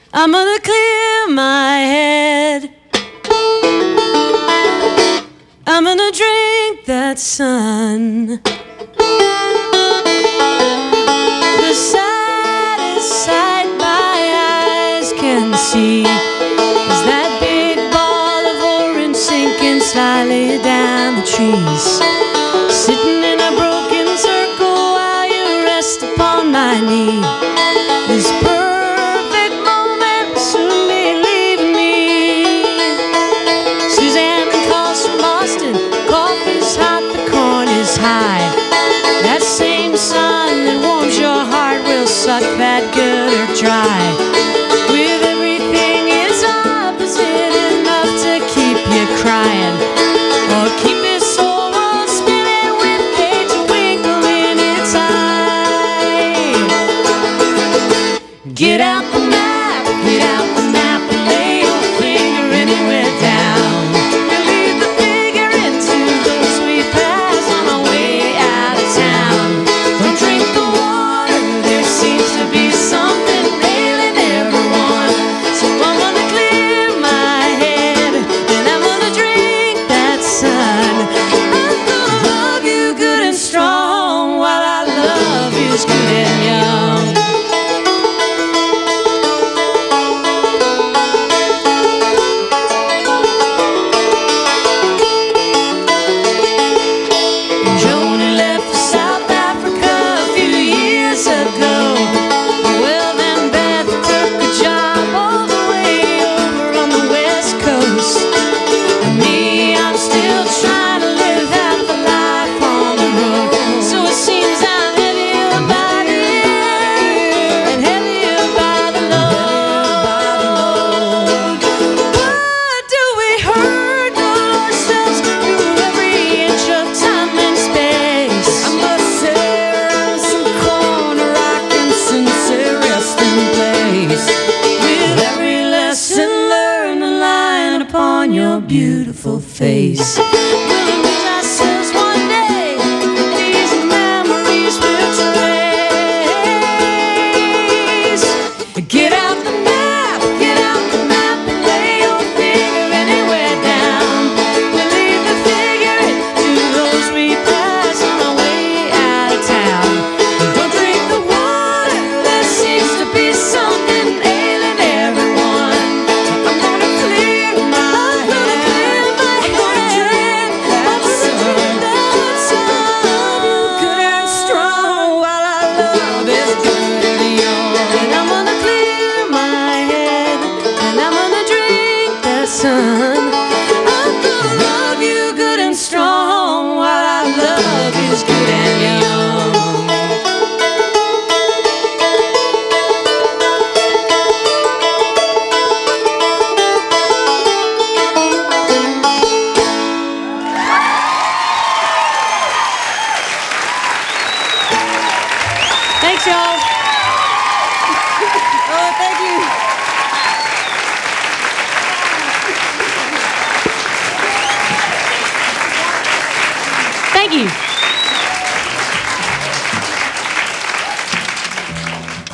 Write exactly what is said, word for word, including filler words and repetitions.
I'm gonna clear my head. I'm gonna drink that sun. The saddest sight my eyes can see is that big ball of orange sinking slyly down the trees, sitting in a broken circle while you rest upon my knee. This perfect moment soon be leaving me. Suzanne calls from Boston, coffee's hot, the corn is high. That same sun that warms your heart will suck that gutter dry. With everything it's opposite, enough to keep you crying, or keep this whole world spinning with hate to twinkle in its eye. Get out the map, get out the map, and lay your finger anywhere down. And leave the figure into those we pass on our way out of town. Don't drink the water, there seems to be something ailing everyone. So I'm gonna clear my head, and I'm gonna drink that sun. I'm gonna love you good and strong, while our love is good and young. Joni left for South Africa a few years ago. Well, then Beth took a job all the way over on the West Coast. And me, I'm still trying to live half a life on the road. So it seems I'm heavier by the year and heavier by the load. What do we hurt ourselves through every inch of time and space? I must say, some corner I can sincerely rest in place. With every lesson learned, a line upon your beautiful face. We'll lose ourselves one day, these memories will trace. Get out the map, get out the map, and lay your finger anywhere down. We'll leave the figure to those we pass on our way out of town. Don't drink the water, there seems to be something ailing everyone. I'm gonna clear my head, I'm gonna drink that sun. Good and strong, while our love is good and young. And I'm gonna clear my head, and I'm gonna drink that sun. I'm gonna love you good and strong, while our love is good and young. Thanks, y'all. Oh, thank you. Thank you.